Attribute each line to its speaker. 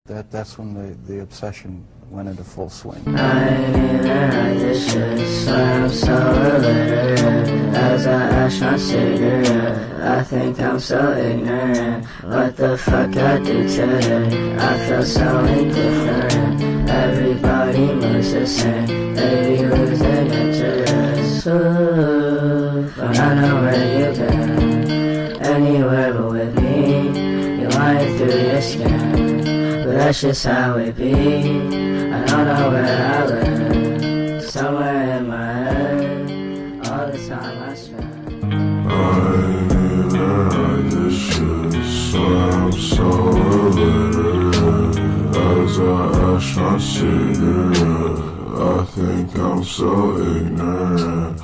Speaker 1: That's when the obsession went into full swing.
Speaker 2: I ain't even write this shit, so I'm so illiterate. As I ash my cigarette, I think I'm so ignorant. What the fuck I do today? I feel so indifferent. Everybody moves the same, they be losing interest. Ooh, but I know where you've been, anywhere but with me. You're lying through your skin, but that's just how it be. I don't know where I live, somewhere in my head, all the time I spend.
Speaker 3: I ain't even write this shit, so I'm so illiterate. As I ash my cigarette, I think I'm so ignorant.